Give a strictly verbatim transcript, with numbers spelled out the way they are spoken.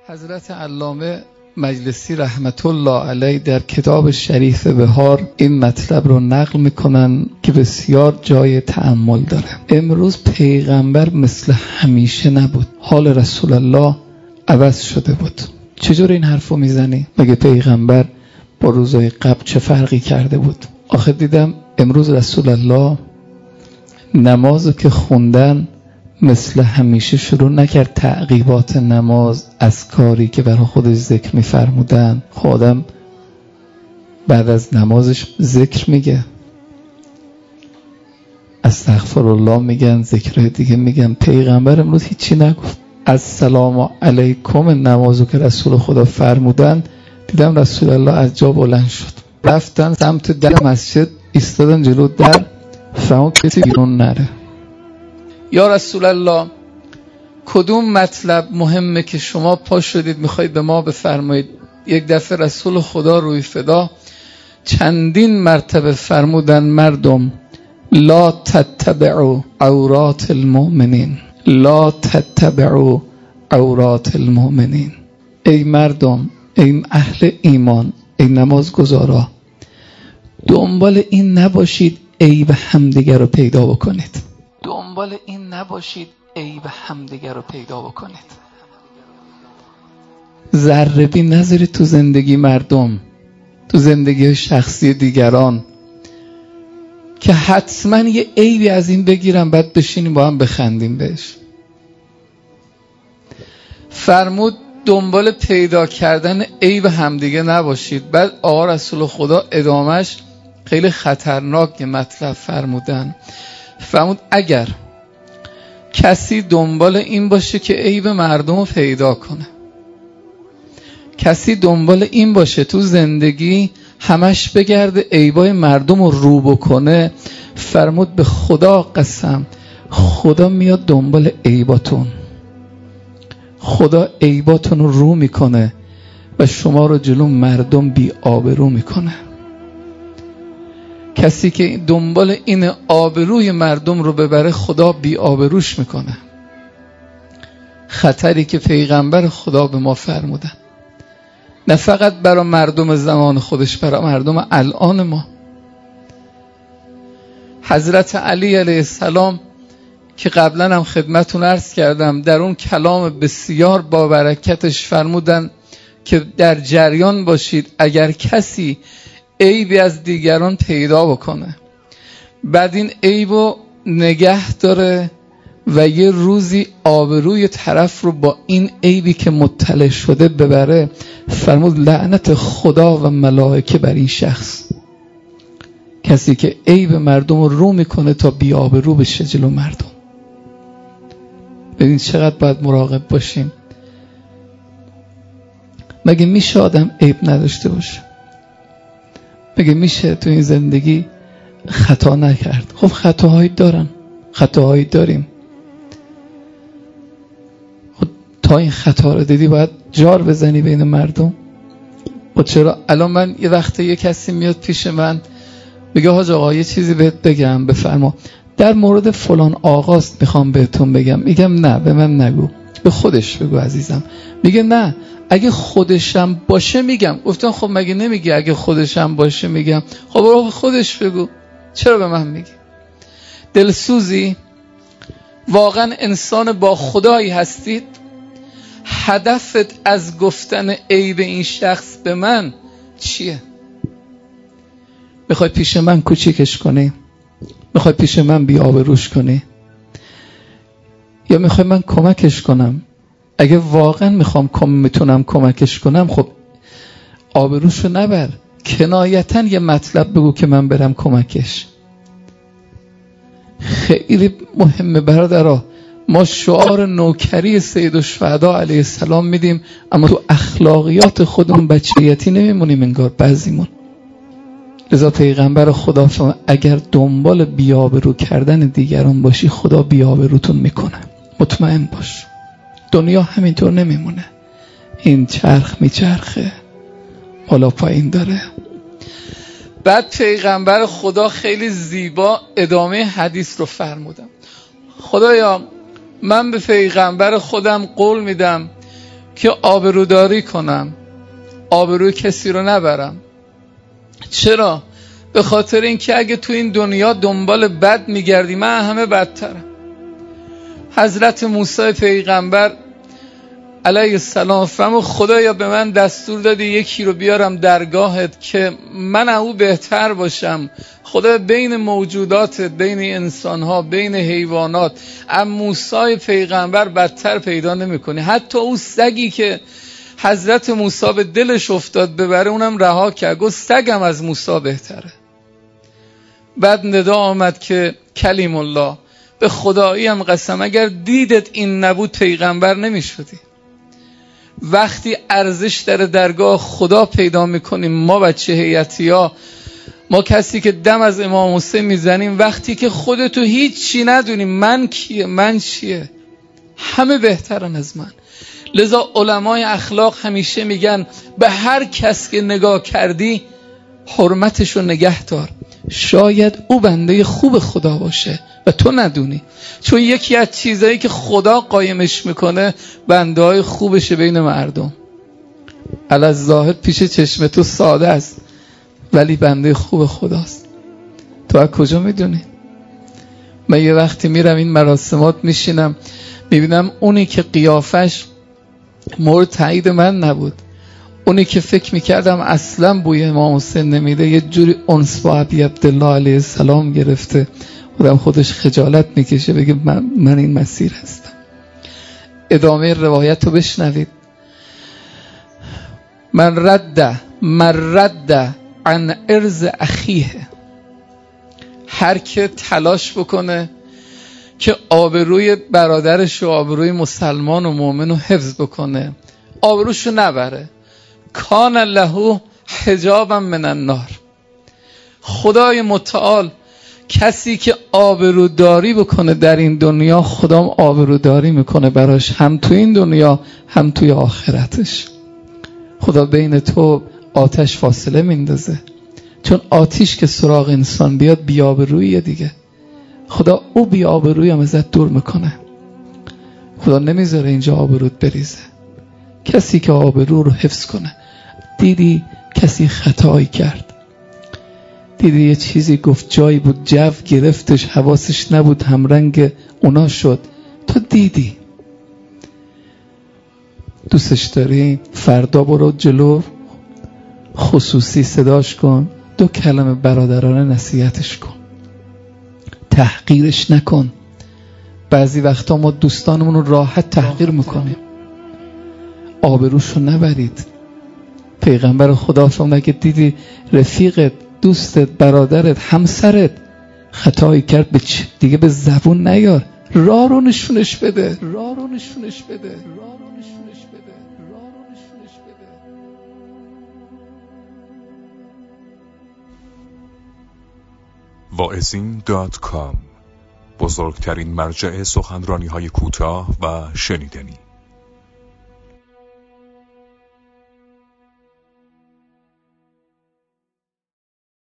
حضرت علامه مجلسی رحمت الله علیه در کتاب شریف بهار این مطلب رو نقل میکنن که بسیار جای تأمل داره. امروز پیغمبر مثل همیشه نبود، حال رسول الله عوض شده بود. چجور این حرف رو میزنی؟ مگه پیغمبر با روزای قبل چه فرقی کرده بود؟ آخه دیدم امروز رسول الله نمازو که خوندن مثل همیشه شروع نکرد تعقیبات نماز از کاری که برای خودش ذکر میفرمودن. خودم بعد از نمازش ذکر میگه، استغفرالله میگن، ذکر دیگه میگن. پیغمبر امروز هیچی نگفت. السلام علیکم نمازو که رسول خدا فرمودن دیدم رسول الله از جا بلند شد، رفتن سمت در مسجد، ایستادن جلو در، فرمود کسی بیرون نره. یا رسول الله کدوم مطلب مهمه که شما پا شدید میخواید به ما بفرمایید؟ یک دفعه رسول خدا روی فدا چندین مرتبه فرمودن مردم لا تتبعوا عورات المؤمنین، لا تتبعوا عورات المؤمنین. ای مردم، ای اهل ایمان، ای نمازگزارا، دنبال این نباشید عیب همدیگر رو پیدا بکنید. دنبال این نباشید عیب همدیگر رو پیدا بکنید. ذره بین نذارید تو زندگی مردم، تو زندگی شخصی دیگران که حتما یه عیبی از این بگیرم بعد بشینیم با هم بخندیم بهش. فرمود دنبال پیدا کردن عیب همدیگه نباشید. بعد آقا رسول خدا ادامش خیلی خطرناک مطلب فرمودن. فرمود اگر کسی دنبال این باشه که عیب مردم رو پیدا کنه، کسی دنبال این باشه تو زندگی همش بگرده عیبای مردم رو رو بکنه، فرمود به خدا قسم خدا میاد دنبال عیباتون، خدا عیباتون رو رو میکنه و شما رو جلو مردم بی آبرو میکنه. کسی که دنبال این آبروی مردم رو ببره خدا بی آبروش میکنه. خطری که پیغمبر خدا به ما فرمودن، نه فقط برای مردم زمان خودش، برای مردم الان ما. حضرت علی علیه السلام که قبلا هم خدمتون عرض کردم در اون کلام بسیار با برکتش فرمودن که در جریان باشید اگر کسی عیبی از دیگران پیدا بکنه بعد این عیبو نگه داره و یه روزی آبروی طرف رو با این عیبی که مطلع شده ببره، فرمود لعنت خدا و ملائکه بر این شخص. کسی که عیب مردم رو رو میکنه تا بی آبرو بشه جلو مردم. ببین چقدر باید مراقب باشیم. مگه میشه آدم عیب نداشته باشه؟ مگه میشه تو این زندگی خطا نکرد؟ خب خطاهایی دارن، خطاهایی داریم. خب تا این خطا رو دیدی باید جار بزنی بین مردم. خب چرا الان من یه وقته یه کسی میاد پیش من میگه حاج آقا یه چیزی بهت بگم بفرما، در مورد فلان آقاست میخوام بهتون بگم. میگم نه به من نگو، به خودش بگو عزیزم. میگه نه اگه خودشم باشه میگم. گفتم خب مگه نمیگی اگه خودشم باشه میگم؟ خب برو خودش بگو، چرا به من میگی؟ دلسوزی؟ واقعا انسان با خدایی هستید؟ هدفت از گفتن عیب این شخص به من چیه؟ میخوای پیش من کوچیکش کنی؟ میخوای پیش من بی آبروش کنی؟ یا میخوای من کمکش کنم؟ اگه واقعا میخوام کم میتونم کمکش کنم خب آبروشو نبر، کنایتا یه مطلب بگو که من برم کمکش. خیلی مهمه برادرها. ما شعار نوکری سید الشهدا علیه السلام میدیم اما تو اخلاقیات خودمون بچگیتی نمیمونیم انگار بعضیمون. لذا پیغمبر خدا فرمود اگر دنبال بی آبرو کردن دیگران باشی خدا بی آبروتون میکنه. مطمئن باش دنیا همینطور نمیمونه، این چرخ میچرخه، بالا پایین داره. بعد پیغمبر خدا خیلی زیبا ادامه حدیث رو فرمودم. خدایا من به پیغمبر خودم قول میدم که آبروداری کنم، آبروی کسی رو نبرم. چرا؟ به خاطر اینکه اگه تو این دنیا دنبال بد میگردی من همه بدترم. حضرت موسی پیغمبر علیه السلام فرمود خدایا به من دستور دادی یکی رو بیارم درگاهت که من او بهتر باشم. خدا بین موجوداتت، بین انسانها، بین حیوانات، اما موسی پیغمبر بدتر پیدا نمی کنی. حتی او سگی که حضرت موسی به دلش افتاد ببره اونم رها کرد، گفت سگم از موسی بهتره. بعد ندا آمد که کلیم الله، به خدایی هم قسم اگر دیدت این نبود پیغمبر نمی شدی. وقتی ارزش در درگاه خدا پیدا میکنیم ما بچه هیئتی ها، ما کسی که دم از امام حسین میزنیم، وقتی که خودتو هیچ چی ندونیم من کیه من چیه، همه بهترن از من. لذا علمای اخلاق همیشه میگن به هر کس که نگاه کردی حرمتشو نگه دار، شاید او بنده خوب خدا باشه و تو ندونی. چون یکی از چیزایی که خدا قایمش میکنه بنده های خوبشه بین مردم. علی ظاهر پیش چشم تو ساده است ولی بنده خوب خداست. تو از کجا میدونی؟ من یه وقتی میرم این مراسمات میشینم میبینم اونی که قیافش مورد تایید من نبود، اونی که فکر میکردم اصلا بوی امام حسین نمیده، یه جوری انس با ابی عبدالله علیه السلام گرفته، آدم خودش خجالت میکشه بگه من, من این مسیر هستم. ادامه روایت رو بشنوید. من رد من رد عن ارض اخیه، هر که تلاش بکنه که آبروی برادرش و آبروی مسلمان و مؤمن رو حفظ بکنه، آبروشو نبره، کان له حجابا من النار. خدای متعال کسی که آبروداری بکنه در این دنیا، خدا آبروداری میکنه براش، هم تو این دنیا هم توی آخرتش. خدا بین تو آتش فاصله میندازه، چون آتیش که سراغ انسان بیاد بیابرویه دیگه. خدا او بیابروی هم ازت دور میکنه. خدا نمیذاره اینجا آبرود بریزه. کسی که آبرو رو حفظ کنه. دیدی کسی خطایی کرد، دیدی یه چیزی گفت جایی بود جو گرفتش حواسش نبود همرنگ اونا شد، تو دیدی دوستش داری، فردا برو جلو خصوصی صداش کن، دو کلمه برادرانه نصیحتش کن، تحقیرش نکن. بعضی وقتا ما دوستانمون رو راحت تحقیر میکنیم. آبروشو نبرید. پیغمبر خدا فرمود که دیدی رفیقت، دوستت، برادرت، همسرت خطایی کرد، به دیگه به زبون نیار، راه رو نشونش بده، راه رو نشونش بده، راه رو نشونش بده، راه رو نشونش بده. واعظین دات کام، بزرگترین مرجع سخنرانی های کوتاه و شنیدنی.